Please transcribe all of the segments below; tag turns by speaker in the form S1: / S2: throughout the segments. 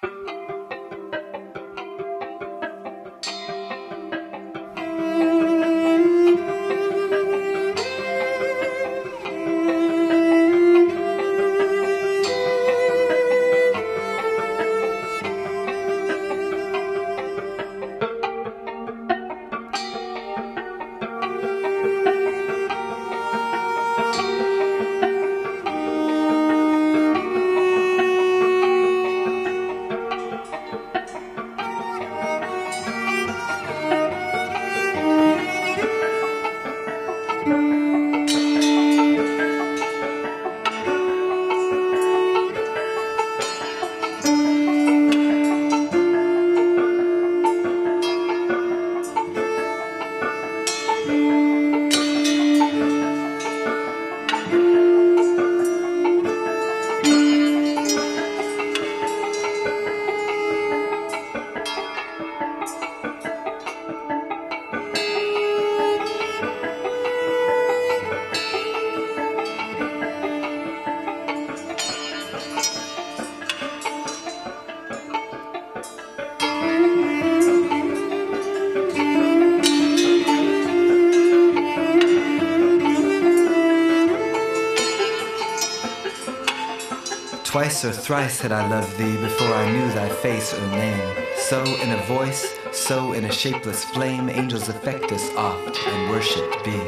S1: Twice or thrice had I loved thee before I knew thy face or name. So in a voice, so in a shapeless flame, angels affect us oft and worshipped be.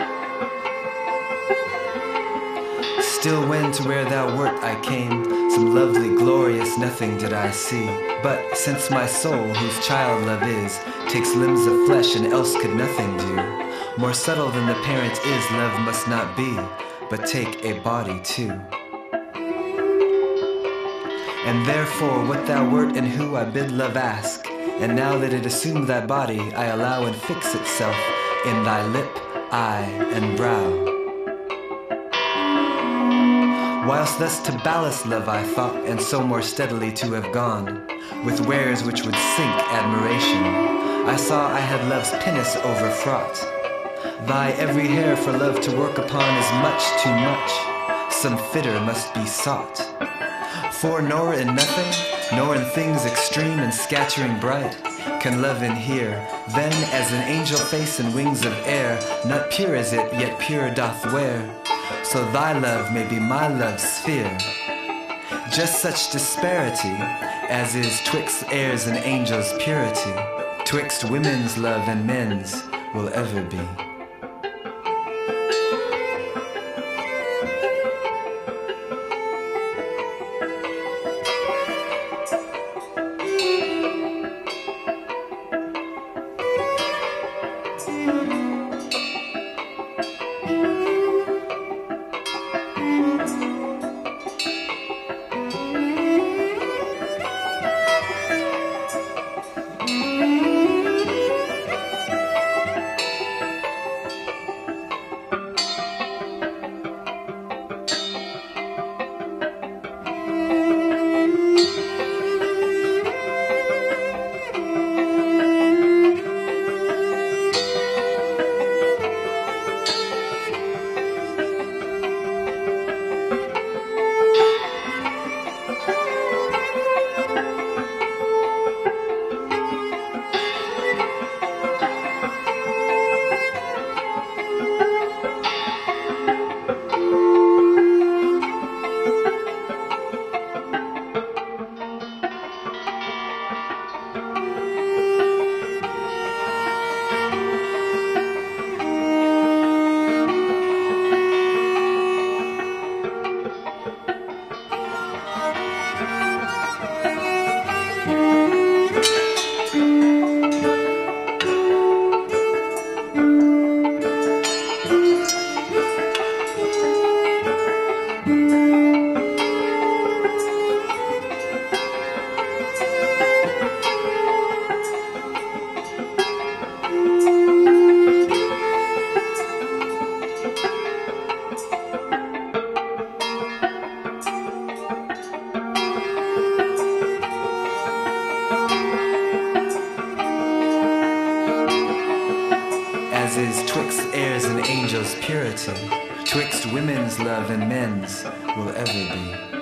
S1: Still when to where thou wert I came, some lovely glorious nothing did I see. But since my soul, whose child love is, takes limbs of flesh and else could nothing do, more subtle than the parent is, love must not be, but take a body too. And therefore what thou wert and who I bid love ask, and now that it assumed thy body, I allow and fix itself in thy lip, eye, and brow. Whilst thus to ballast love I thought, and so more steadily to have gone, with wares which would sink admiration, I saw I had love's pinnace overfraught. Thy every hair for love to work upon is much too much, some fitter must be sought. For nor in nothing, nor in things extreme and scattering bright, can love inhere, then as an angel face and wings of air, not pure is it, yet pure doth wear, so thy love may be my love's sphere. Just such disparity as is twixt airs and angels' purity, twixt women's love and men's will ever be. As is twixt airs and angels' purity, twixt women's love and men's will ever be.